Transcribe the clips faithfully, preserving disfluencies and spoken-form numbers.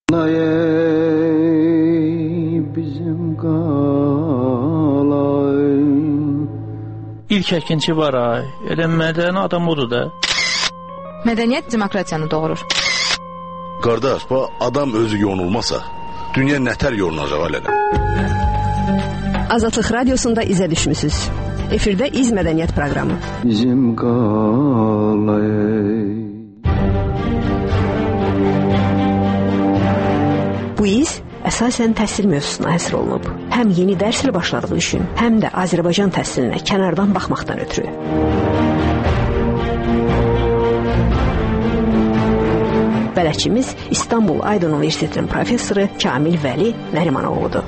bizim qalay. İlk əkinçi var ay, elə mədəni adam odur da. Mədəniyyət demokratiyanı doğurur. Qardaş, bu adam özü yonulmasa, dünya nətər yolunacaq alədə? Azadlıq Radiosunda izə düşmüsünüz. Efirdə İz Mədəniyyət proqramı. Bizim qalay. Bu iz əsasən təhsil mövzusuna həsr olunub. Həm yeni dərs ilə başladığı üçün, həm də Azərbaycan təhsilinə kənardan baxmaqdan ötürü. Bələdçimiz İstanbul Aydın Universitetinin professoru Kamil Vəli Nərimanoğludur.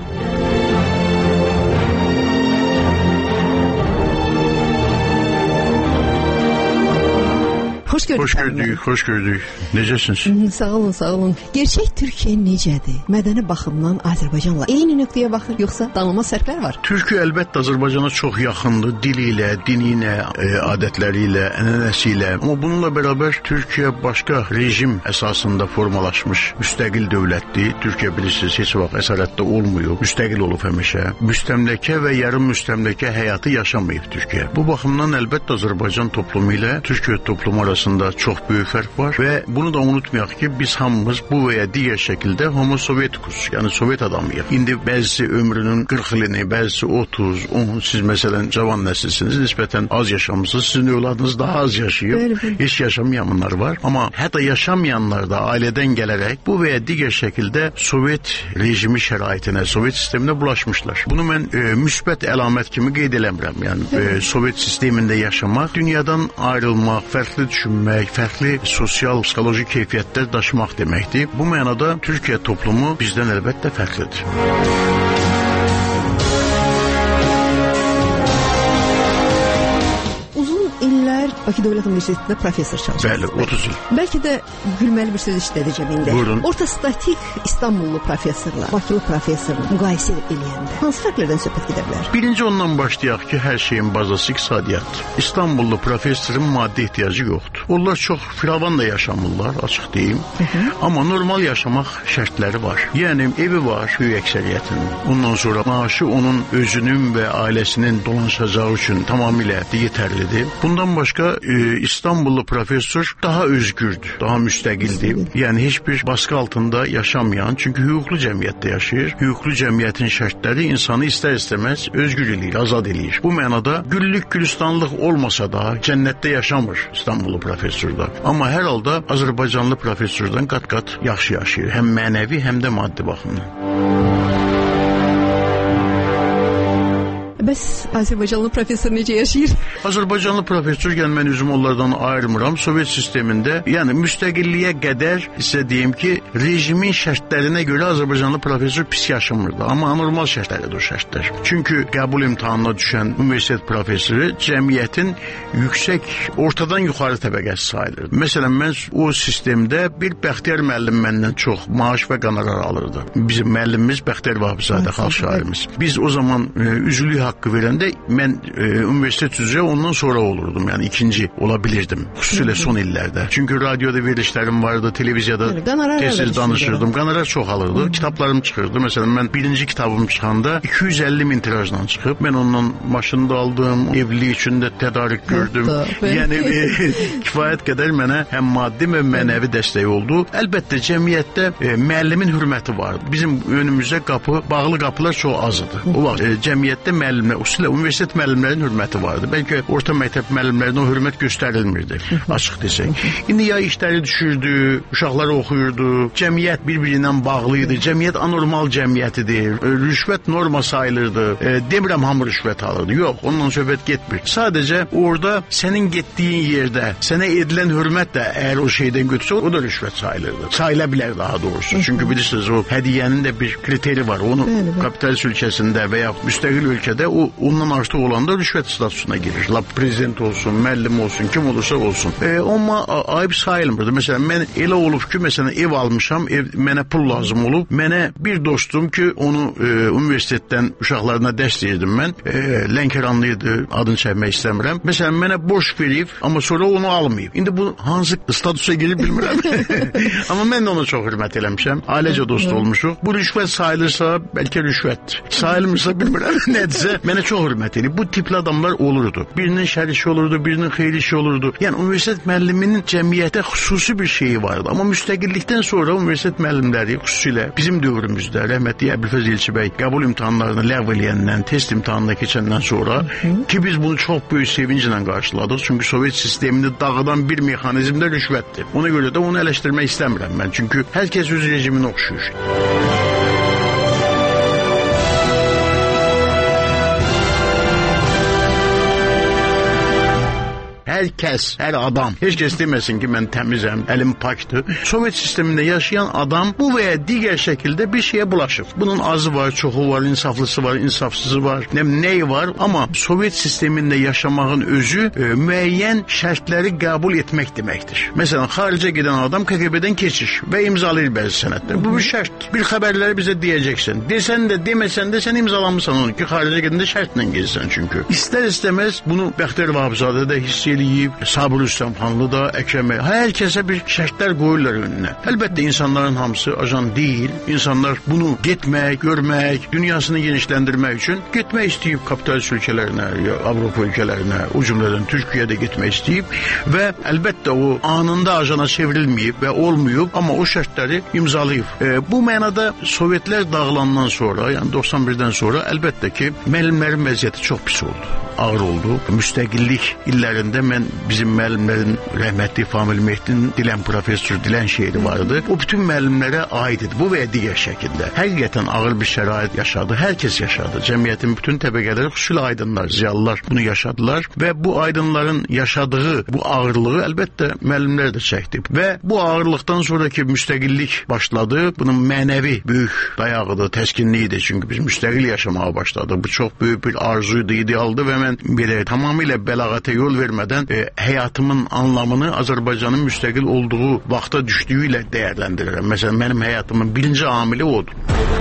Xoş gördük. Xoş gördük, xoş gördük. Necəsiniz? Sağ olun, sağ olun. Gerçək Türkiyə necədir? Mədəni baxımdan Azərbaycanla eyni nöqtəyə baxır, yoxsa danılmaz fərqlər var? Türkiyə əlbəttə Azərbaycana çox yaxındır, dili ilə, dini ilə, e, adətləri ilə, ənənəsi ilə. Amma bununla bərabər Türkiyə başqa rejim əsasında formalaşmış müstəqil dövlətdir. Türkiyə bilirsiniz, heç vaxt əsarətdə olmuyor, müstəqil olub həmişə. Müstəmləkə və yarım müstəmləkə həyatı yaşamayıb Türkiyə. Bu baxımdan əlbəttə Azərbaycan toplumu ilə Türkiyə toplumu arasında çox böyük fərq var və bunu da unutmayaq ki, biz hamımız bu və ya digər şəkildə homo sovietikus, yəni sovet adamıyıq. İndi bəzisi ömrünün qırx ilini, bəzisi otuz, on, siz məsələn cavan nəsilsiniz, nisbətən az yaşamısınız, sizin övladınız daha az yaşayıb, bəli, bəli. Heç yaşamayanlar var. Amma hətta yaşamayanlar da ailədən gələrək bu və ya digər şəkildə sovet rejimi şəraitinə, sovet sisteminə bulaşmışlar. Bunu mən e, müsbət əlamət kimi qeyd eləmirəm. Yəni e, sovet sistemində yaşamaq, dünyadan ayrılmaq, fərqli düşünmək, fərqli sosial, psixoloji keyfiyyətlər daşımaq deməkdir. Bu mənada Türkiyə toplumu bizdən əlbəttə fərqlidir. Bakı Dövlət Universitetində professor çalışır. Bəli, otuz il. Bəlkə də gülməli bir söz işlədəcəm indi. Buyurun. Orta statik İstanbullu professorla Bakılı professorla müqayisə eləyəndə hansı fərqlərdən söhbət gedə bilər? Birinci ondan başlayaq ki, hər şeyin bazası iqtisadiyyatdır. İstanbullu professorun maddi ehtiyacı yoxdur. Onlar çox firavan da yaşamırlar, açıq deyim. Hı -hı. Amma normal yaşamaq şərtləri var. Yəni evi var, böyük əksəriyyətinin. Ondan sonra maaşı onun özünün və ailəsinin dolanışacağı üçün tamamilə yetərlidir. Bundan başqa e, İstanbullu professor daha özgürdür, daha müstəqildir. Yəni heç bir baskı altında yaşamayan, çünki hüquqlu cəmiyyətdə yaşayır. Hüquqlu cəmiyyətin şərtləri insanı istər-istəməz özgür eləyir, azad eləyir. Bu mənada güllük, gülistanlıq olmasa da cənnətdə yaşamır İstanbullu professorda. Amma hər halda Azərbaycanlı professordan qat-qat yaxşı yaşayır. Həm mənəvi, həm də maddi baxımdan. Bəs Azərbaycanlı professor necə yaşayır? Azərbaycanlı professor, yəni mən üzüm onlardan ayırmıram. Sovet sistemində, yəni müstəqilliyə qədər isə deyim ki, rejimin şərtlərinə görə Azərbaycanlı professor pis yaşamırdı. Amma anormal şərtlərdir o şərtlər. Çünki qəbul imtahanına düşən universitet professoru cəmiyyətin yüksək, ortadan yuxarı təbəqəsi sayılırdı. Məsələn, mən o sistemdə bir Bəxtiyar müəllim məndən çox maaş və qonorar alırdı. Bizim müəllimimiz Bəxtiyar Vahabzadə, xalq şairimiz. Biz o zaman e, üzvlük haqqı verəndə mən e, universitet üzrə ondan sonra olurdum. Yəni ikinci ola bilirdim. Xüsusilə son illərdə. Çünki radioda verilişlərim vardı, televiziyada tez-tez danışırdım. Qonorar çox alırdı. Hı. Kitablarım çıxırdı. Məsələn, mən birinci kitabım çıxanda iki yüz əlli min tirajla çıxıb. Mən ondan maşını da aldım, evlilik üçün də tədarük gördüm. Yəni e, kifayət qədər mənə həm maddi və mənəvi dəstək oldu. Əlbəttə cəmiyyətdə e, müəllimin hörməti vardı. Bizim önümüzə qapı, bağlı qapılar çox az idi. O vaxt e, cəmiyyətdə müəllimlər, xüsusilə universitet müəllimlərinin hörməti vardı. Bəlkə orta məktəb müəllimlərinə o hörmət göstərilmirdi, açıq desək. İndi ya işləri düşürdü, uşaqları oxuyurdu, cəmiyyət bir-birindən bağlı idi, cəmiyyət anormal cəmiyyətidir, rüşvət norma sayılırdı, e, demirəm hamı rüşvət alırdı, yox, ondan söhbət getmir. Sadəcə orada sənin getdiyin yerdə sənə edilən hörmət də əgər o şeydən götürsə, o da rüşvət sayılırdı. Sayıla bilər daha doğrusu. Çünki bilirsiniz, o hədiyyənin də bir kriteri var. Onu kapitalist ölkəsində və ya müstəqil ölkədə o ondan artıq olanda rüşvət statusuna girir. La prezident olsun, müəllim olsun, kim olursa olsun. E, amma ayıb sayılmırdı. Məsələn, mən elə olub ki, məsələn, ev almışam, ev, mənə pul lazım olub. Mənə bir dostum ki, onu e, universitetdən uşaqlarına dərs deyirdim mən. E, Lənkəranlıydı, adını çəkmək istəmirəm. Məsələn, mənə borc verib, amma sonra onu almayıb. İndi bu hansı statusa girir bilmirəm. Amma mən də ona çox hörmət eləmişəm. Ailəcə dost olmuşuq. Bu rüşvət sayılırsa, bəlkə rüşvətdir. Sayılmırsa bilmirəm nədirsə. Mənə çox hörmət eləyib. Bu tipli adamlar olurdu. Birinin şər işi olurdu, birinin xeyir işi olurdu. Yəni universitet müəlliminin cəmiyyətə xüsusi bir şeyi vardı. Amma müstəqillikdən sonra universitet müəllimləri xüsusilə bizim dövrümüzdə rəhmətli Əbülfəz Elçibəy qəbul imtahanlarını ləğv eləyəndən, test imtahanına keçəndən sonra ki biz bunu çox böyük sevinclə qarşıladıq. Çünki Sovet sistemini dağıdan bir mexanizm də rüşvətdir. Ona görə də onu eleştirmək istəmirəm mən. Çünki hər kəs öz rejiminə oxşuyur. Hər kəs, hər adam, heç kəs deməsin ki, mən təmizəm, əlim pakdır. Sovet sistemində yaşayan adam bu və ya digər şəkildə bir şeyə bulaşıb. Bunun azı var, çoxu var, insaflısı var, insafsızı var, nə, nəyi var. Amma Sovet sistemində yaşamağın özü e, müəyyən şərtləri qəbul etmək deməkdir. Məsələn, xaricə gedən adam K G B-dən keçiş və imzalayır bəzi sənədlər. Bu bir şərt. Bir xəbərləri bizə deyəcəksən. Desən də, deməsən də sən imzalamısan onu ki, xaricə gedəndə şərtlə gezsən çünki. İstər-istəməz bunu Bəxtiyar Vahabzadə də hiss eləyir. Sabir Rüstəmxanlı da, Əkrəm bəy, hər kəsə bir şərtlər qoyurlar önünə. Əlbəttə insanların hamısı ajan deyil. İnsanlar bunu getmək, görmək, dünyasını genişləndirmək üçün getmək istəyib kapitalist ölkələrinə, ya Avropa ölkələrinə, o cümlədən Türkiyəyə də getmək istəyib və əlbəttə o anında ajana çevrilməyib və olmayıb, amma o şərtləri imzalayıb. E, bu mənada Sovetlər dağılandan sonra, yəni doxsan birdən sonra əlbəttə ki, müəllimlərin vəziyyəti çox pis oldu, ağır oldu. Müstəqillik illərində mən bizim müəllimlərin rəhmətli Famil Mehdinin Dilən professor Dilən şeiri vardı. O bütün müəllimlərə aid idi. Bu və ya digər şəkildə. Həqiqətən ağır bir şərait yaşadı. Hər kəs yaşadı. Cəmiyyətin bütün təbəqələri, xüsusilə aydınlar, ziyalılar bunu yaşadılar və bu aydınların yaşadığı bu ağırlığı əlbəttə müəllimlər də çəkdi. Və bu ağırlıqdan sonraki müstəqillik başladı. Bunun mənəvi böyük dayağıdır, təskinliyidir. Çünki biz müstəqil yaşamağa başladıq. Bu çox böyük bir arzuydu, idealdı və mən belə tamamilə bəlağətə yol vermədən e, həyatımın anlamını Azərbaycanın müstəqil olduğu vaxta düşdüyü ilə dəyərləndirirəm. Məsələn, mənim həyatımın birinci amili odur.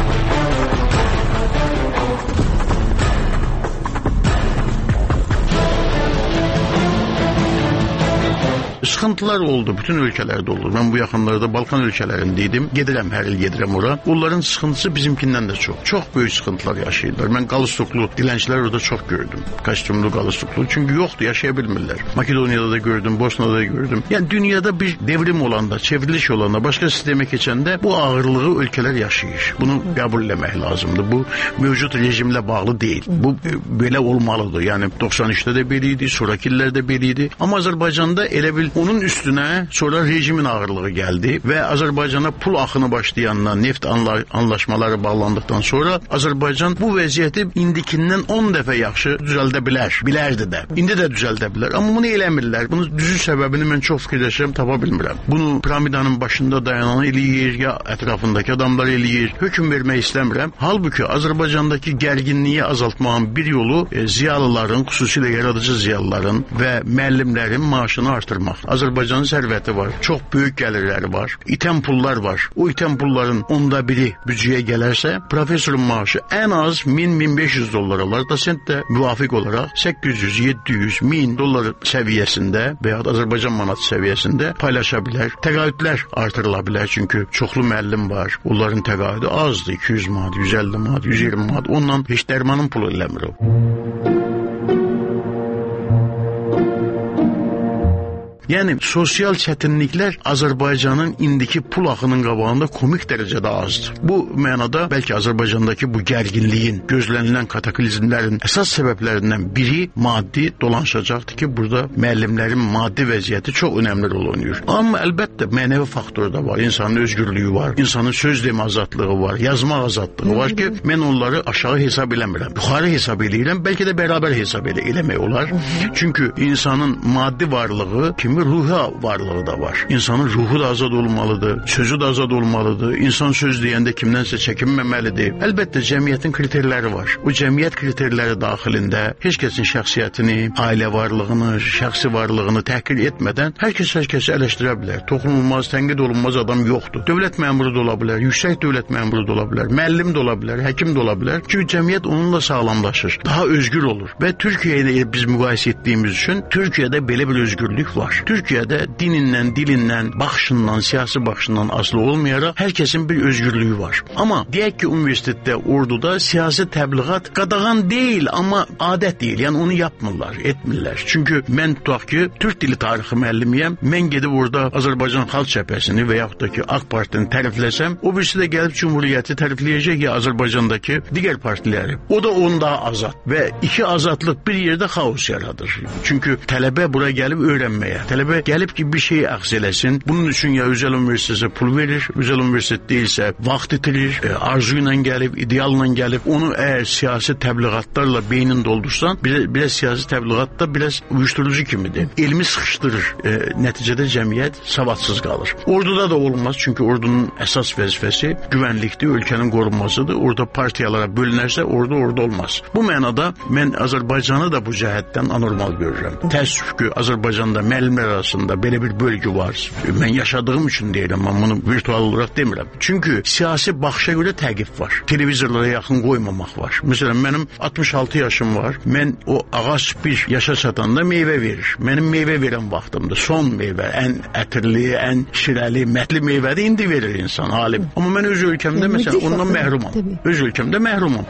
Sıxıntılar oldu, bütün ölkələrdə olur. Mən bu yaxınlarda Balkan ölkələrindeydim. Gedirəm, hər il gedirəm ora. Onların sıxıntısı bizimkindən də çox. Çox böyük sıxıntılar yaşayırlar. Mən qalstuklu dilənçilər orada çox gördüm. Kostyumlu qalstuklu. Çünki yoxdur, yaşaya bilmirlər. Makedoniyada da gördüm, Bosnada da gördüm. Yəni dünyada bir devrim olanda, çevriliş olanda, başqa sistemə keçəndə bu ağırlığı ölkələr yaşayır. Bunu qəbul etmək lazımdır. Bu mövcud rejimlə bağlı deyil. Bu belə olmalıdır. Yəni doxsan üçdə də belə idi, sonrakı illərdə belə idi. Amma Azərbaycanda elə bil onun üstünə sonra rejimin ağırlığı gəldi və Azərbaycana pul axını başlayandan, neft anla anlaşmaları bağlandıqdan sonra Azərbaycan bu vəziyyəti indikindən on dəfə yaxşı düzəldə bilər. Bilərdi də. İndi də düzəldə bilər. Amma bunu eləmirlər. Bunun düzü səbəbini mən çox fikirləşirəm, tapa bilmirəm. Bunu piramidanın başında dayanan eləyir, ya ətrafındakı adamlar eləyir. Hökm vermək istəmirəm. Halbuki Azərbaycandakı gərginliyi azaltmağın bir yolu e, ziyalıların, xüsusilə yaradıcı ziyalıların və müəllimlərin maaşını artırmaq. Azərbaycanın sərvəti var, çox böyük gəlirləri var, itən pullar var. O itən pulların onda biri büdcəyə gələrsə, professorun maaşı ən az min min beş yüz dollar olar. Dosent də müvafiq olaraq səkkiz yüz yeddi yüz min dollar səviyyəsində və ya Azərbaycan manatı səviyyəsində paylaşa bilər. Təqaüdlər artırıla bilər, çünki çoxlu müəllim var. Onların təqaüdü azdır, iki yüz manat, yüz əlli manat, yüz iyirmi manat. Ondan heç dərmanın pulu eləmir o. Yəni sosial çətinliklər Azərbaycanın indiki pul axının qabağında komik dərəcədə azdır. Bu mənada bəlkə Azərbaycandakı bu gərginliyin, gözlənilən kataklizmlərin əsas səbəblərindən biri maddi dolanışacaqdır ki, burada müəllimlərin maddi vəziyyəti çox önəmli rol oynayır. Amma əlbəttə mənəvi faktor da var, insanın özgürlüyü var, insanın söz demə azadlığı var, yazma azadlığı var ki, mən onları aşağı hesab eləmirəm. Yuxarı hesab eləyirəm, bəlkə də bərabər hesab elə eləmək olar. Çünki insanın maddi varlığı kimi kimi ruhi varlığı da var. İnsanın ruhu da azad olmalıdır, sözü de azad olmalıdır. İnsan söz deyəndə kimdənsə çəkinməməlidir. Əlbəttə cəmiyyətin kriterləri var. O cəmiyyət kriterləri daxilində heç kəsin şəxsiyyətini, ailə varlığını, şəxsi varlığını təhqir etmədən hər kəs hər kəsi eleştirə bilər. Toxunulmaz, tənqid olunmaz adam yoxdur. Dövlət məmuru da ola bilər, yüksək dövlət məmuru da ola bilər, müəllim də ola bilər, həkim də ola bilər. Çünki cəmiyyət onunla sağlamlaşır, daha özgür olur. Və Türkiyə ilə biz müqayisə etdiyimiz üçün Türkiyədə belə bir özgürlük var. Türkiyədə dinindən, dilindən, baxışından, siyasi baxışından asılı olmayaraq hər kəsin bir özgürlüyü var. Amma deyək ki, universitetdə, orduda siyasi təbliğat qadağan deyil, amma adət deyil. Yəni onu yapmırlar, etmirlər. Çünki mən tutaq ki, Türk dili tarixi müəllimiyəm. Mən gedib orada Azərbaycan Xalq Cəbhəsini və yaxud da ki, Ağ Partini tərifləsəm, o birisi də gəlib Cumhuriyyəti tərifləyəcək ya Azərbaycandakı digər partiləri. O da onda azad və iki azadlıq bir yerdə xaos yaradır. Çünki tələbə bura gəlib öyrənməyə, tələbə gəlib ki, bir şey əxz eləsin. Bunun üçün ya özəl universitetə pul verir, özəl universitet deyilsə vaxt itirir, e, arzu ilə gəlib, idealla gəlib. Onu əgər siyasi təbliğatlarla beynin doldursan, bir, biraz siyasi təbliğat da biraz uyuşturucu kimidir. Elmi sıxışdırır. E, nəticədə cəmiyyət savadsız qalır. Orduda da olmaz, çünki ordunun əsas vəzifəsi güvənlikdir, ölkənin qorunmasıdır. Orada partiyalara bölünərsə, orada orada olmaz. Bu mənada mən Azərbaycanı da bu cəhətdən anormal görürəm. Təəssüf ki, Azərbaycanda müəllimlər arasında belə bir bölgü var. Mən yaşadığım üçün deyirəm, amma bunu virtual olaraq demirəm. Çünki siyasi baxışa görə təqib var. Televizorlara yaxın qoymamaq var. Məsələn, mənim altmış altı yaşım var. Mən o ağac bir yaşa çatanda meyvə verir. Mənim meyvə verən vaxtımdır. Son meyvə, ən ətirli, ən şirəli, mətli meyvədə indi verir insan, alim. Amma mən öz ölkəmdə məsələn ondan məhrumam. Öz ölkəmdə məhrumam.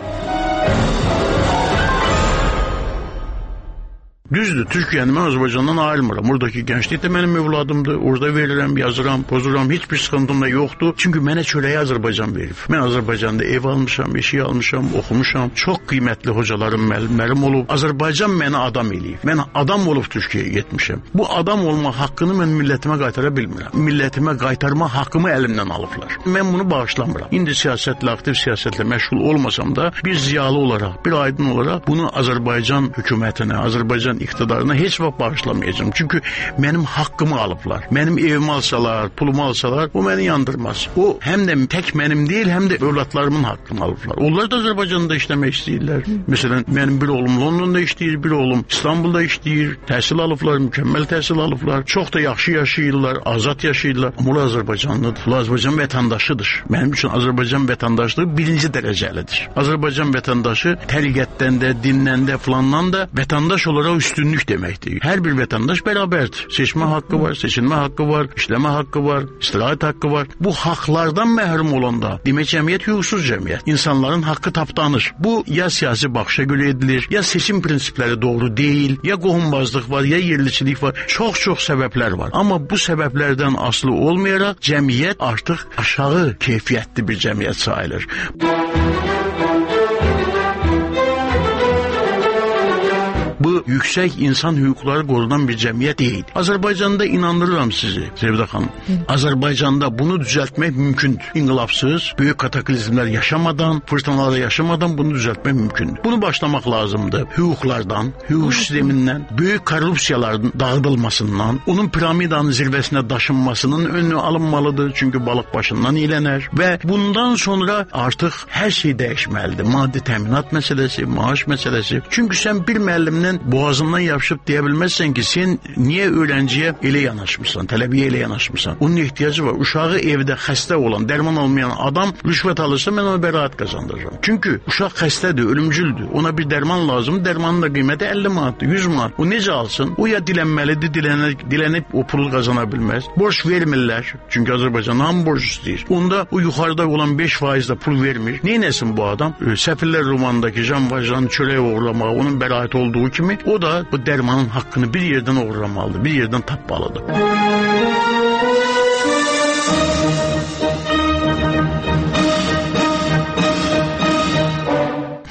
Düzdür, Türkiyəni mən Azərbaycandan ayrılmıram. Oradakı gənclik də mənim övladımdır. Orada verirəm, yazıram, pozuram. Heç bir sıxıntım da yoxdur. Çünki mənə çörəyi Azərbaycan verib. Mən Azərbaycanda ev almışam, eşik almışam, oxumuşam. Çox qiymətli hocalarım, müəllimlərim olub. Azərbaycan məni adam eləyib. Mən adam olub Türkiyəyə getmişəm. Bu adam olma haqqını mən millətimə qaytara bilmirəm. Millətimə qaytarma haqqımı əlimdən alıblar. Mən bunu bağışlamıram. İndi siyasətlə, aktiv siyasətlə məşğul olmasam da bir ziyalı olaraq, bir aydın olaraq bunu Azərbaycan hökumətinə, Azərbaycan iqtidarına heç vaxt bağışlamayacağım. Çünki mənim haqqımı alıblar. Mənim evimi alsalar, pulumu alsalar, o məni yandırmaz. O həm də tək mənim deyil, həm də övladlarımın haqqını alıblar. Onlar da Azərbaycanda işləmək istəyirlər. Məsələn, mənim bir oğlum Londonda işləyir, bir oğlum İstanbulda işləyir, təhsil alıblar, mükəmməl təhsil alıblar. Çox da yaxşı yaşayırlar, azad yaşayırlar. Amma o Azərbaycanlıdır. O Azərbaycan vətəndaşıdır. Mənim üçün Azərbaycan vətəndaşlığı birinci dərəcəlidir. Azərbaycan vətəndaşı təriqətdən də, dindən də, filandan da vətəndaş olaraq üstünlük deməkdir. Hər bir vətəndaş bərabərdir. Seçmə haqqı var, seçilmə haqqı var, işləmə haqqı var, istirahət haqqı var. Bu haqlardan məhrum olanda demək cəmiyyət hüquqsuz cəmiyyət. İnsanların haqqı tapdanır. Bu ya siyasi baxışa görə edilir, ya seçim prinsipləri doğru deyil, ya qohumbazlıq var, ya yerliçilik var. Çox-çox səbəblər var. Amma bu səbəblərdən asılı olmayaraq cəmiyyət artıq aşağı keyfiyyətli bir cəmiyyət sayılır. Bu yüksək insan hüquqları qorunan bir cəmiyyət deyil. Azərbaycanda inandırıram sizi, Zəvdə xanım. Azərbaycanda bunu düzəltmək mümkündür. İnqilabsız, böyük kataklizmlər yaşamadan, fırtınalar yaşamadan bunu düzəltmək mümkündür. Bunu başlamaq lazımdır. Hüquqlardan, hüquq sistemindən, böyük korrupsiyaların dağıdılmasından, onun piramidanın zirvəsinə daşınmasının önünü alınmalıdır. Çünki balıq başından iylənər və bundan sonra artıq hər şey dəyişməlidir. Maddi təminat məsələsi, maaş məsələsi. Çünki sən bir müəllimdən boğazından yapışıb deyə bilməzsən ki, sən niyə öğrenciyə elə yanaşmırsan, tələbiyə elə yanaşmırsan? Onun ehtiyacı var. Uşağı evdə xəstə olan, dərman olmayan adam rüşvət alırsa mən ona bəraət qazandıracağam. Çünki uşaq xəstədir, ölümcüldür. Ona bir dərman lazım. Dərmanın da qiyməti əlli manatdır, yüz manat. O necə alsın? O ya dilənməlidir, dilənib, dilənib o pulu qazana bilməz. Borç vermirlər. Çünki Azərbaycan hamı borc istəyir. Onda o yuxarıda olan beş faizlə pul vermir. Neynəsin bu adam? Səfirlər romanındakı Jean Valjean'ın çörək oğurlamağı, onun bəraət olduğu kimi o da bu dərmanın haqqını bir yerdən oğurlamalıdır, bir yerdən tapmalıdır.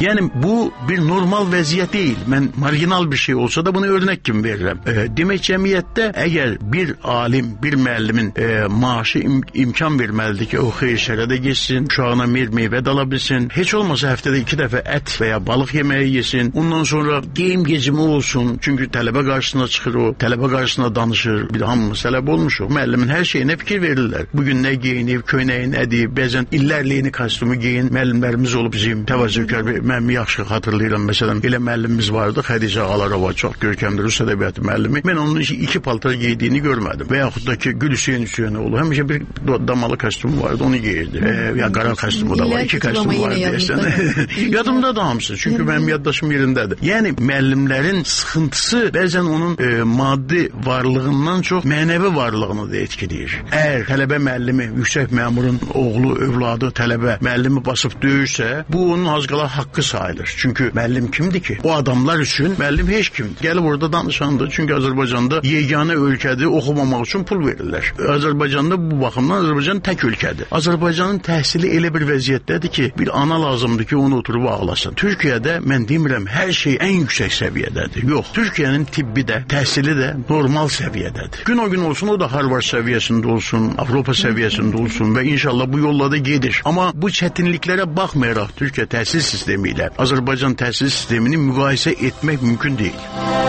Yəni bu bir normal vəziyyət deyil. Mən marginal bir şey olsa da bunu örnək kimi verirəm. E, demək cəmiyyətdə əgər bir alim, bir müəllimin e, maaşı im imkan verməlidir ki, o xeyir şərədə geçsin, uşağına mer meyvə də ala bilsin. Heç olmasa həftədə iki dəfə ət və ya balıq yeməyi yesin. Ondan sonra geyim gecimi olsun. Çünki tələbə qarşısına çıxır o, tələbə qarşısına danışır. Bir hamımız tələbə olmuşuq. Müəllimin hər şeyinə fikir verirlər. Bugün nə geyinib, köynəyi nədir, bəzən illərlə yeni kostyumu geyin. Müəllimlərimiz olub bizim təvəzzükar. Mən yaxşı xatırlayıram. Məsələn, elə müəllimimiz vardı, Xədicə Ağalarova, çox görkəmli Rus ədəbiyyatı müəllimi. Mən onun iki paltar giydiyini görmədim. Və yaxud da ki, Gül Hüseyn Hüseynoğlu həmişə bir damalı kostyumu vardı, onu giyirdi. E, ya qara kostyumu da var, iki kostyumu var deyəsən. Yadımda da hamısı. Çünki mənim yaddaşım yerindədir. Yəni müəllimlərin sıxıntısı bəzən onun e, maddi varlığından çox mənəvi varlığını da etkiləyir. Əgər tələbə müəllimi, yüksək məmurun oğlu, övladı tələbə müəllimi basıb döyürsə, bu onun az qala haqqı sayılır. Çünki müəllim kimdir ki? O adamlar üçün müəllim heç kimdir. Gəlib orada danışandır. Çünki Azərbaycanda yeganə ölkədir, oxumamaq üçün pul verirlər. Azərbaycanda bu baxımdan Azərbaycan tək ölkədir. Azərbaycanın təhsili elə bir vəziyyətdədir ki, bir ana lazımdır ki, onu oturub ağlasın. Türkiyədə mən demirəm, hər şey ən yüksək səviyyədədir. Yox, Türkiyənin tibbi də, təhsili də normal səviyyədədir. Gün o gün olsun, o da Harvard səviyyəsində olsun, Avropa səviyyəsində olsun və inşallah bu yolla da gedir. Amma bu çətinliklərə baxmayaraq Türkiyə təhsil sistemi ilə Azərbaycan təhsil sistemini müqayisə etmək mümkün deyil.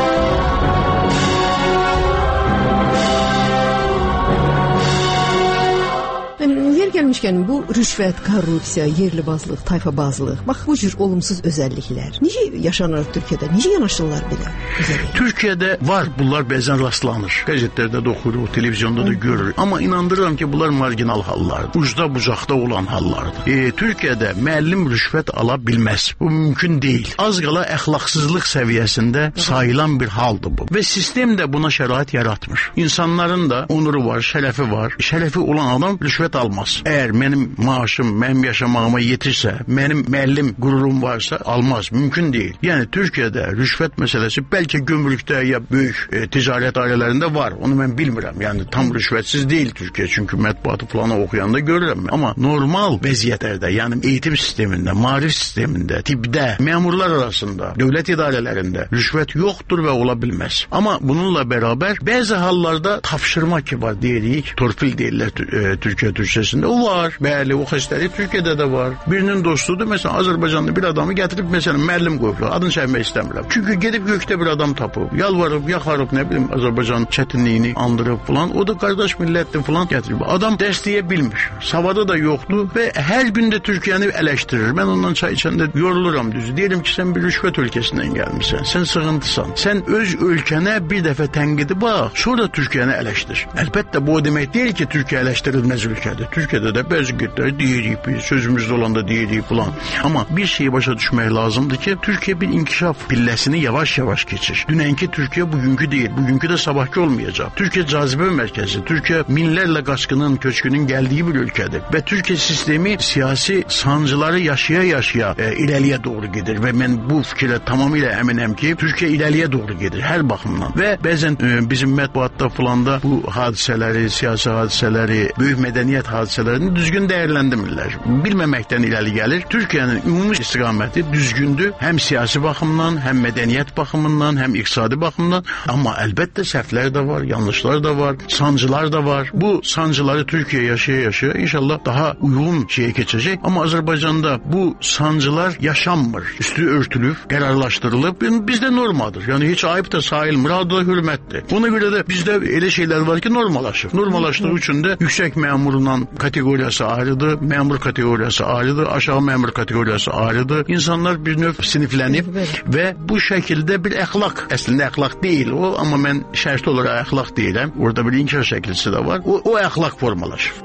Yer gəlmişkən bu rüşvət, korrupsiya, yerlibazlıq, tayfabazlıq, bax bu cür olumsuz özəlliklər necə yaşanır Türkiyədə? Necə yanaşırlar belə özəlliklər? Türkiyədə var, bunlar bəzən rastlanır. Qəzetlərdə də oxuruq, televizyonda da görürük. Amma inandırıram ki, bunlar marginal hallardır. Ucda bucaqda olan hallardır. E, Türkiyədə müəllim rüşvət ala bilməz. Bu mümkün deyil. Az qala əxlaqsızlıq səviyyəsində sayılan bir haldır bu. Və sistem də buna şərait yaratmış. İnsanların da onuru var, şərəfi var. Şərəfi olan adam rüşvət almaz. Əgər mənim maaşım, mənim yaşamağıma yetirsə, mənim müəllim qururum varsa, almaz. Mümkün deyil. Yəni, Türkiyədə rüşvət məsələsi bəlkə gömrükdə ya böyük e, ticarət ailələrində var. Onu mən bilmirəm. Yəni, tam rüşvətsiz deyil Türkiyə. Çünki mətbuatı falan oxuyanda görürəm. Amma normal vəziyyətlərdə, yəni eğitim sistemində, maarif sistemində, tibbdə, məmurlar arasında, dövlət idarələrində rüşvət yoxdur və ola bilməz. Amma bununla bərabər bəzi hallarda tapşırma ki var deyirik, torpil deyirlər e, Türkiyə Türkçəsində. O var. Bəli, o xəstəlik Türkiyədə də var. Birinin dostudur. Məsələn, Azərbaycanlı bir adamı gətirib, məsələn, müəllim qoyublar. Adını çəkmək istəmirəm. Çünki gedib gökdə bir adam tapıb, yalvarıb, yaxarıb, nə bilim, Azərbaycan çətinliyini andırıb falan. O da qardaş millətdir falan gətirib. Adam dərsləyə bilmir. Savadı da yoxdur və hər gün də Türkiyəni eleştirir. Mən ondan çay içəndə yoruluram düzü. Deyirəm ki, sən bir rüşvət ölkəsindən gəlmişsən. Sən sığıntısan. Sən öz ölkənə bir dəfə tənqidi bax, sonra Türkiyəni eleştir. Əlbəttə bu o demək deyil ki, Türkiyə eleştirilməz ölkədir. Türkiyədə də bəzi qeydləri deyirik, sözümüzdə olanda deyirik falan. Amma bir şeyi başa düşmək lazımdır ki, Türkiyə bir inkişaf pilləsini yavaş-yavaş keçir. Dünənki Türkiyə bugünkü deyil, bugünkü də sabahki olmayacaq. Türkiyə cazibə mərkəzi, Türkiyə minlərlə qaçqının, köçkünün gəldiyi bir ölkədir və Türkiyə sistemi siyasi sancıları yaşaya-yaşaya e, irəliyə doğru gedir və mən bu fikirlə tamamilə əminəm ki, Türkiyə irəliyə doğru gedir hər baxımdan və bəzən e, bizim mətbuatda falanda bu hadisələri, siyasi hadisələri, böyük mədəniyyət hadisələrini düzgün dəyərləndirmirlər. Bilməməkdən irəli gəlir. Türkiyənin ümumi istiqaməti düzgündür. Həm siyasi baxımdan, həm mədəniyyət baxımından, həm iqtisadi baxımdan. Amma əlbəttə səhvlər də var, yanlışlar da var, sancılar da var. Bu sancıları Türkiyə yaşaya-yaşaya inşallah daha uyğun şeyə keçəcək. Amma Azərbaycanda bu sancılar yaşanmır. Üstü örtülüb, qərarlaşdırılıb. Bizdə normadır. Yəni heç ayıb da sayılmır, adı da hürmətdir. Ona görə də bizdə elə şeylər var ki, normallaşır. Normallaşdığı üçün də yüksək məmurundan kateqoriyası ayrıdır, məmur kateqoriyası ayrıdır, aşağı məmur kateqoriyası ayrıdır. İnsanlar bir növ siniflənib və bu şəkildə bir əxlaq, əslində əxlaq deyil o, amma mən şərtli olaraq əxlaq deyirəm. Orada bir inkar şəklisi də var. O, o əxlaq formalaşır.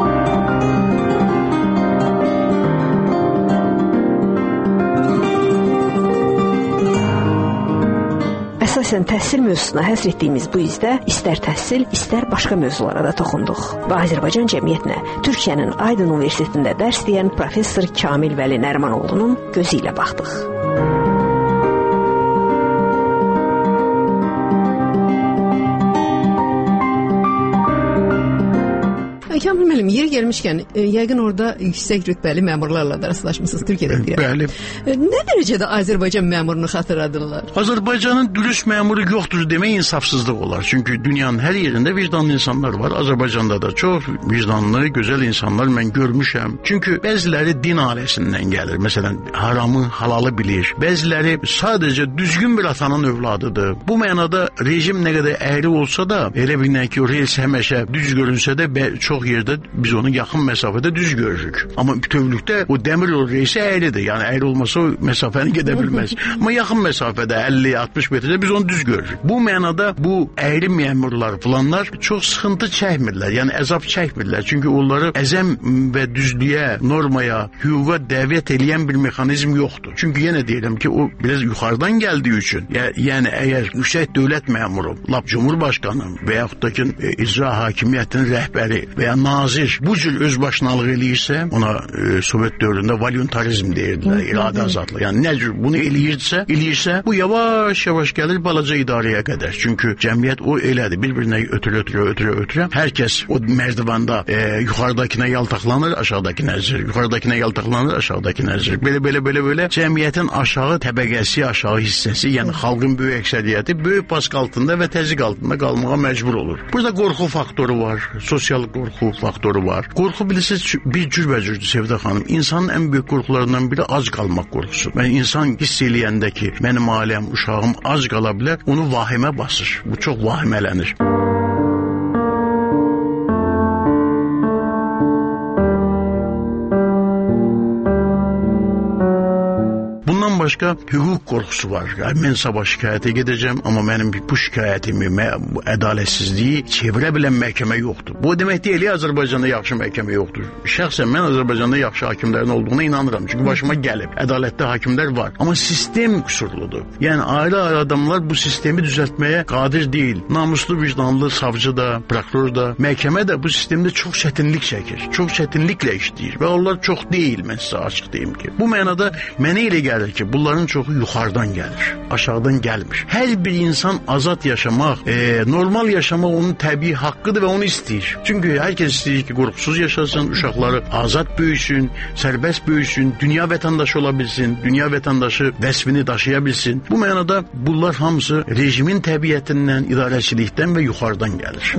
Əsasən təhsil mövzusuna həsr etdiyimiz bu izdə istər təhsil, istər başqa mövzulara da toxunduq. Və Azərbaycan cəmiyyətinə Türkiyənin Aydın Universitetində dərs deyən professor Kamil Vəli Nərimanoğlunun gözü ilə baxdıq. Müəllim, yer gəlmişkən, e, yəqin orada yüksək rütbəli məmurlarla da rastlaşmısınız Türkiyədə deyirəm. Bəli. E, nə dərəcədə Azərbaycan məmurunu xatırladırlar? Azərbaycanın dürüst məmuru yoxdur demək insafsızlıq olar. Çünki dünyanın hər yerində vicdanlı insanlar var. Azərbaycanda da çox vicdanlı, gözəl insanlar mən görmüşəm. Çünki bəziləri din ailəsindən gəlir. Məsələn, haramı, halalı bilir. Bəziləri sadəcə düzgün bir atanın övladıdır. Bu mənada rejim nə qədər əyri olsa da, elə bilin ki, o reis həmişə düz görünsə də çox yerdə biz onu yaxın məsafədə düz görürük. Amma bütövlükdə o dəmir yol reisi əyridir. Yəni əyri olmasa o məsafəni gedə bilməz. Amma yaxın məsafədə əlli altmış metrdə biz onu düz görürük. Bu mənada bu əyri məmurlar falanlar çox sıxıntı çəkmirlər. Yəni əzab çəkmirlər. Çünki onları əzəm və düzlüyə, normaya, hüquqa dəvət edən bir mexanizm yoxdur. Çünki yenə deyirəm ki, o biraz yuxarıdan gəldiyi üçün, yəni əgər yüksək dövlət məmuru, lap Cumhurbaşkanı və yaxud da ki, icra hakimiyyətinin rəhbəri və ya nazir bu cür özbaşınalıq eləyirsə, ona e, Sovet dövründə voluntarizm deyirdilər, iradə azadlığı. Yəni nə cür bunu eləyirsə, eləyirsə, bu yavaş-yavaş gəlir balaca idarəyə qədər. Çünki cəmiyyət o elədir, bir-birinə ötürə-ötürə, ötürə-ötürə. Hər kəs o mərdivanda e, yuxarıdakına yaltaqlanır, aşağıdakına əzir. Yuxarıdakına yaltaqlanır, aşağıdakına əzir. Belə-belə-belə-belə cəmiyyətin aşağı təbəqəsi, aşağı hissəsi, yəni xalqın böyük əksəriyyəti böyük baskı altında və təzyiq altında qalmağa məcbur olur. Burada qorxu faktoru var, sosial qorxu faktoru var. Qorxu bilirsiniz bir cürbəcürdür Sevda xanım. İnsanın ən böyük qorxularından biri ac qalmaq qorxusu. Yəni insan hiss eləyəndə ki, mənim ailəm, uşağım ac qala bilər, onu vahimə basır. Bu çox vahimələnir. Başqa hüquq qorxusu var. Yəni, mən sabah şikayətə gedəcəm, amma mənim bu şikayətimi, bu ədalətsizliyi çevirə bilən məhkəmə yoxdur. Bu demək deyil, Azərbaycanda yaxşı məhkəmə yoxdur. Şəxsən mən Azərbaycanda yaxşı hakimlərin olduğuna inanıram. Çünki başıma gəlib. Ədalətli hakimlər var. Amma sistem qüsurludur. Yəni, ayrı-ayrı adamlar bu sistemi düzəltməyə qadir deyil. Namuslu, vicdanlı savcı da, prokuror da, məhkəmə də bu sistemdə çox çətinlik çəkir. Çox çətinliklə işləyir. Və onlar çox deyil, mən sizə açıq deyim ki. Bu mənada mənə elə gəlir ki, bunların çoxu yuxarıdan gəlir, aşağıdan gəlmir. Hər bir insan azad yaşamaq, e, normal yaşamaq onun təbii haqqıdır və onu istəyir. Çünki hər kəs istəyir ki, qorxusuz yaşasın, uşaqları azad böyüsün, sərbəst böyüsün, dünya vətəndaşı ola bilsin, dünya vətəndaşı vəsfini daşıya bilsin. Bu mənada bunlar hamısı rejimin təbiətindən, idarəçilikdən və yuxarıdan gəlir.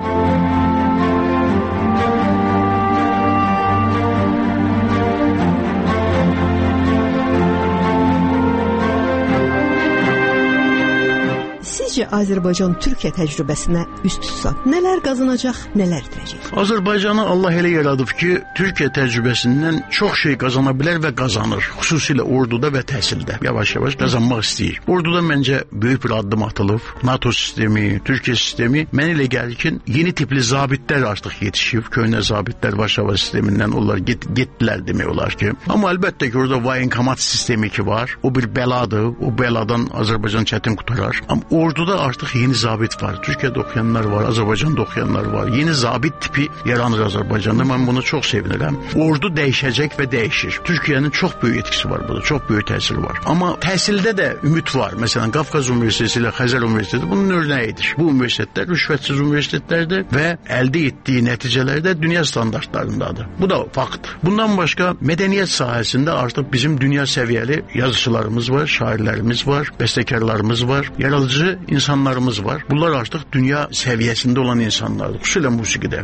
Sizcə Azərbaycan Türkiyə təcrübəsinə üst tutsa, nələr qazanacaq, nələr itirəcək? Azərbaycanı Allah elə yaradıb ki, Türkiyə təcrübəsindən çox şey qazana bilər və qazanır. Xüsusilə orduda və təhsildə. Yavaş-yavaş qazanmaq istəyir. Orduda məncə böyük bir addım atılıb. NATO sistemi, Türkiyə sistemi. Mən elə gəlir ki, yeni tipli zabitlər artıq yetişib. Köhnə zabitlər Varşava sistemindən onlar get getdilər demək olar ki. Amma əlbəttə ki, orada voyenkomat sistemi ki var. O bir bəladır. O bəladan Azərbaycan çətin qutarar. Amma orduda artıq yeni zabit var. Türkiyədə oxuyanlar var, Azərbaycanda oxuyanlar var. Yeni zabit tipi yaranır Azərbaycanda. Mən bunu çox sevinirəm. Ordu dəyişəcək və dəyişir. Türkiyənin çox böyük etkisi var burada, çox böyük təsiri var. Amma təhsildə də ümid var. Məsələn, Qafqaz Universiteti ilə Xəzər Universiteti bunun örnəyidir. Bu universitetlər rüşvətsiz universitetlərdir və əldə etdiyi nəticələr də dünya standartlarındadır. Bu da fakt. Bundan başqa mədəniyyət sahəsində artıq bizim dünya səviyyəli yazıçılarımız var, şairlərimiz var, bəstəkarlarımız var, yaradıcı insanlarımız var. Bunlar artıq dünya səviyyəsində olan insanlardır, xüsusilə musiqidə.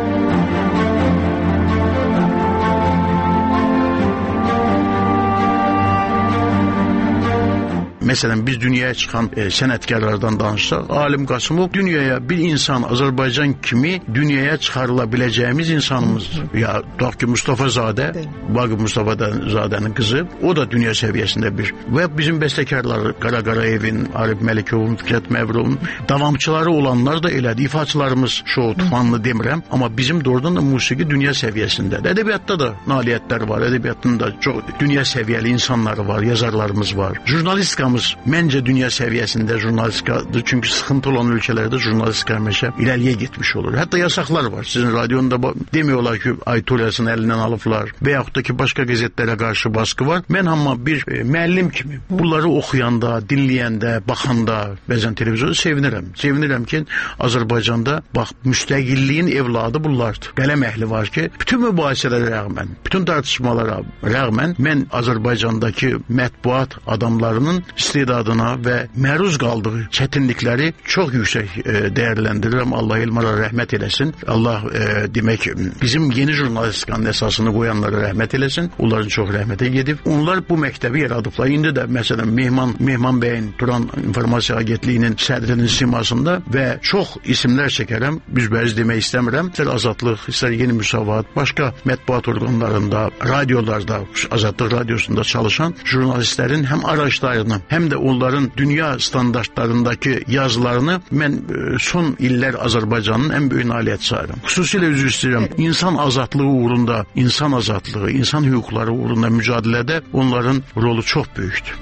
Məsələn, biz dünyaya çıxan e, sənətkarlardan danışsaq, Alim Qasımov dünyaya bir insan, Azərbaycan kimi dünyaya çıxarıla biləcəyimiz insanımızdır. Ya, tutaq ki, Mustafazadə, Vaqif Mustafazadənin qızı, o da dünya səviyyəsində bir. Və bizim bəstəkarlar, Qara Qarayevin, Arif Məlikovun, Fikrət Məvrovun davamçıları olanlar da elədi. İfaçılarımız şou, tufanlı demirəm, amma bizim doğrudan da musiqi dünya səviyyəsindədir. Ədəbiyyatda da nailiyyətlər var, ədəbiyyatın da çox dünya səviyyəli insanları var, yazarlarımız var. Jurnalistikamız yalnız məncə dünya səviyyəsində jurnalistikadır. Çünki sıxıntı olan ölkələrdə jurnalistika həmişə irəliyə getmiş olur. Hətta yasaqlar var. Sizin radionda demiyorlar ki, Aytoləsini əlindən alıblar və yaxud da ki, başqa qəzetlərə qarşı baskı var. Mən amma bir e, müəllim kimi bunları oxuyanda, dinləyəndə, baxanda, bəzən televizyonda sevinirəm. Sevinirəm ki, Azərbaycanda bax, müstəqilliyin evladı bunlardır. Qələm əhli var ki, bütün mübahisələrə rəğmən, bütün tartışmalara rəğmən mən Azərbaycandakı mətbuat adamlarının istedadına və məruz qaldığı çətinlikləri çox yüksək e, dəyərləndirirəm. Allah elmara rəhmət eləsin. Allah e, demək bizim yeni jurnalistikanın əsasını qoyanlara rəhmət eləsin. Onların çox rəhmətə gedib. Onlar bu məktəbi yaradıblar. İndi də məsələn Mehman Mehman bəyin Turan İnformasiya Agentliyinin sədrinin simasında və çox isimlər çəkərəm. Üzbəyiz demək istəmirəm. İstər Azadlıq, istər Yeni Müsavat, başqa mətbuat orqanlarında, radiolarda, Azadlıq radiosunda çalışan jurnalistlərin həm araçlarını, həm də onların dünya standartlarındakı yazılarını mən son illər Azərbaycanın ən böyük nailiyyəti sayıram. Xüsusilə üzr istəyirəm. İnsan azadlığı uğrunda, insan azadlığı, insan hüquqları uğrunda mücadilədə onların rolu çox böyükdür.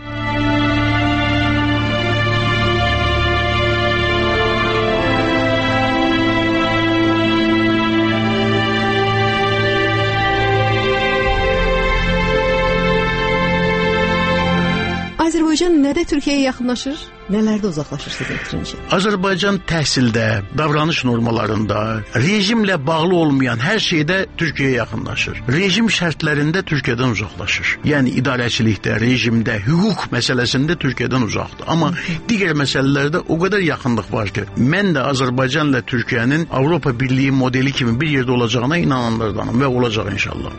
Azərbaycan nədə Türkiyəyə yaxınlaşır, nələrdə uzaqlaşır sizin fikrincə? Azərbaycan təhsildə, davranış normalarında, rejimlə bağlı olmayan hər şeydə Türkiyəyə yaxınlaşır. Rejim şərtlərində Türkiyədən uzaqlaşır. Yəni idarəçilikdə, rejimdə, hüquq məsələsində Türkiyədən uzaqdır. Amma digər məsələlərdə o qədər yaxınlıq var ki, mən də Azərbaycanla Türkiyənin Avropa Birliyi modeli kimi bir yerdə olacağına inananlardanam və olacaq inşallah.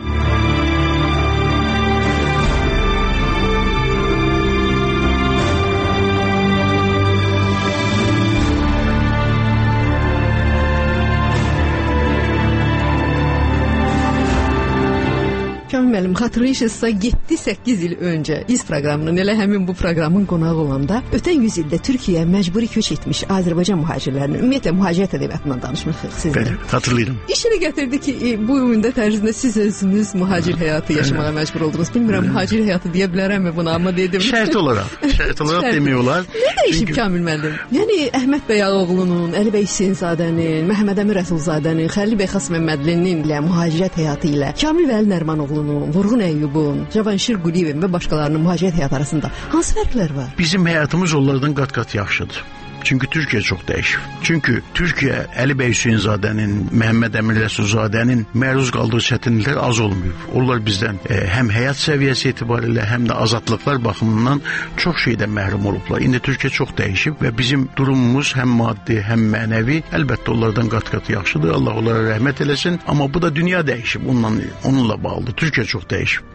Kamil müəllim, xatırlayırsınızsa yeddi səkkiz il öncə biz proqramının, elə həmin bu proqramın qonağı olanda ötən yüz ildə Türkiyəyə məcburi köç etmiş Azərbaycan mühacirlərinin, ümumiyyətlə mühacirət ədəbiyyatından danışmışıq sizlə. Bəli, xatırlayıram. İşini gətirdi ki, bu müddət ərzində siz özünüz mühacir həyatı yaşamağa məcbur oldunuz. Bilmirəm, mühacir həyatı deyə bilərəmmi buna, amma dedim. Şərt olaraq, şərt olaraq demək olar. Nə dəyişib Çünki... Kamil müəllim? Yəni Əhməd bəy Ağaoğlunun, Əli bəy Hüseynzadənin, Məhəmməd Əmin Rəsulzadənin, Xəlil bəy Xasməmmədlinin ilə mühacirət həyatı ilə Kamil Vəli Nərimanovlunun, Vurğun Əyyubun, Cavanşir Quliyevin və başqalarının mühacirət həyatı arasında hansı fərqlər var? Bizim həyatımız onlardan qat-qat yaxşıdır. Çünki Türkiyə çox dəyişib. Çünki Türkiyə Əli bəy Hüseynzadənin, Məhəmməd Əmin Rəsulzadənin məruz qaldığı çətinliklər az olmayıb. Onlar bizdən e, həm həyat səviyyəsi etibarilə, həm də azadlıqlar baxımından çox şeydən məhrum olublar. İndi Türkiyə çox dəyişib və bizim durumumuz həm maddi, həm mənəvi əlbəttə onlardan qat-qat yaxşıdır. Allah onlara rəhmət eləsin. Amma bu da dünya dəyişib. Onunla, onunla bağlıdır. Türkiyə çox dəyişib.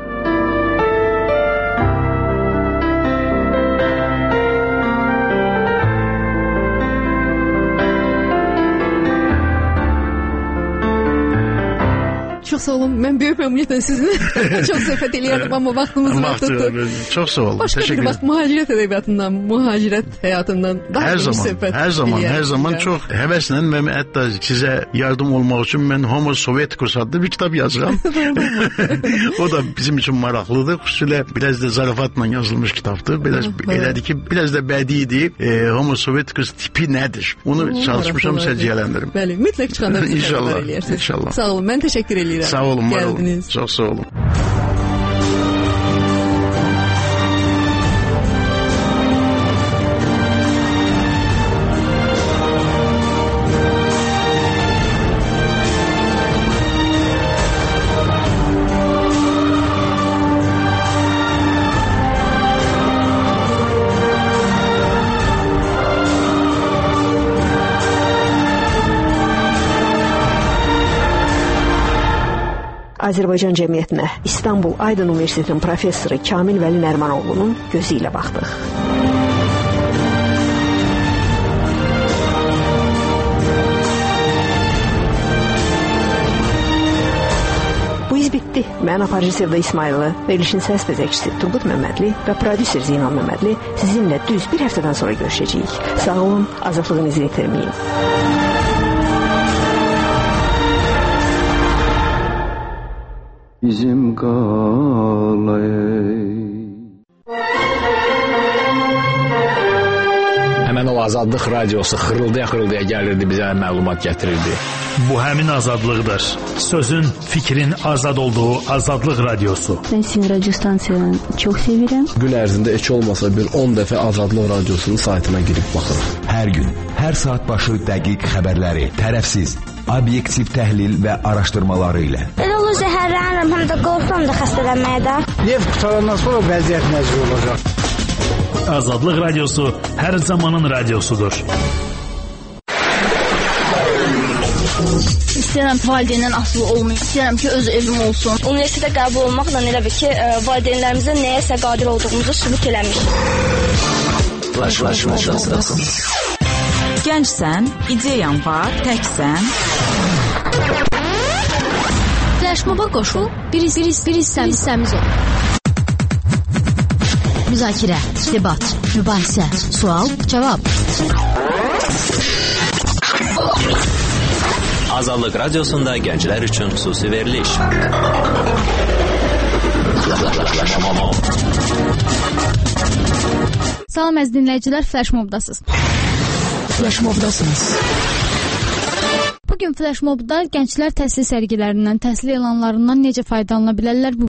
Çox sağ olun. Mən böyük məmnuniyyətlə sizinlə çox söhbət eləyərdim, amma vaxtımız var tutdu. Çox sağ olun. Başqa bir vaxt mühacirət ədəbiyyatından, mühacirət həyatından daha hər geniş zaman, söhbət hər zaman, eləyərdim. hər zaman çox həvəslə və hətta sizə yardım olmaq üçün mən Homo Sovetikus adlı bir kitab yazıram. O da bizim üçün maraqlıdır. Xüsusilə biraz da zarafatla yazılmış kitabdır. Biraz elədir ki, biraz da bədidir. E, Homo Sovetikus tipi nədir? Onu çalışmışam, səciyyələndirim. Bəli, mütləq çıxanda bizi xəbər eləyərsiniz. İnşallah. Sağ olun. Mən təşəkkür edirəm. Sağ olun, var olun. Çox sağ olun. Azərbaycan cəmiyyətinə İstanbul Aydın Universitetinin professoru Kamil Vəli Nərimanovlunun gözü ilə baxdıq. Bu iz bitdi. Mən aparıcı Sevda İsmayılı, verilişin səs bəzəkçisi Turqut Məmmədli və prodüser Zeynal Məmmədli sizinlə düz bir həftədən sonra görüşəcəyik. Sağ olun, azadlığınızı itirməyin. Bizim qalay həmən o Azadlıq radiosu xırıldaya-xırıldaya gəlirdi, bizə məlumat gətirirdi. Bu həmin azadlıqdır. Sözün, fikrin azad olduğu Azadlıq radiosu. Ben sizin radyo stansiyanı çok sevirəm. Gün ərzində heç olmasa bir on dəfə Azadlıq radiosunun saytına girib baxırım. Hər gün, hər saat başı dəqiq xəbərləri, tərəfsiz, obyektiv təhlil və araşdırmaları ilə. Elə olur zəhərlənirəm, həm də qorxuram da xəstələnməyə də. Neft qutarandan sonra vəziyyət nəzir olacaq. Azadlıq radiosu hər zamanın radiosudur. İstəyirəm ki, valideyndən asılı olmayım. İstəyirəm ki, öz evim olsun. Universitetə qəbul olmaqla elə bir ki, valideynlərimizə nəyəsə qadir olduğumuzu sübut eləmiş. Flash, flash, flash, flash. Gəncsən, ideyan var, təksən. Flashmoba qoşul, bir, bir, bir hissəmiz ol. Müzakirə, debat, mübahisə, sual, cavab. Azadlıq radiosunda gənclər üçün xüsusi veriliş. Salam əziz dinləyicilər, Flashmobdasınız. Flashmobdasınız. Bugün Flashmobda gənclər təhsil sərgilərindən, təhsil elanlarından necə faydalana bilərlər?